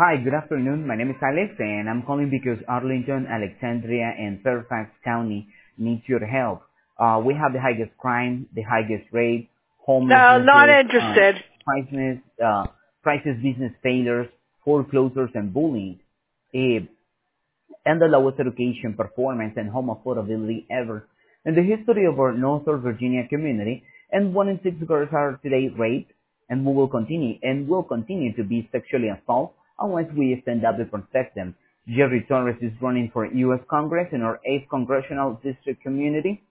Hi, good afternoon. My name is Alex, and I'm calling because Arlington, Alexandria, and Fairfax County needs your help. We have the highest crime, the highest rate, No, not homelessnesses, interested. crisis, crisis business failures, foreclosures, and bullying, eh, and the lowest education performance and home affordability ever in the history of our Northern Virginia community. And 1 in 6 girls are today raped, and will continue to be sexually assaulted unless we stand up to protect them. Jerry Torres is running for U.S. Congress in our 8th congressional district community.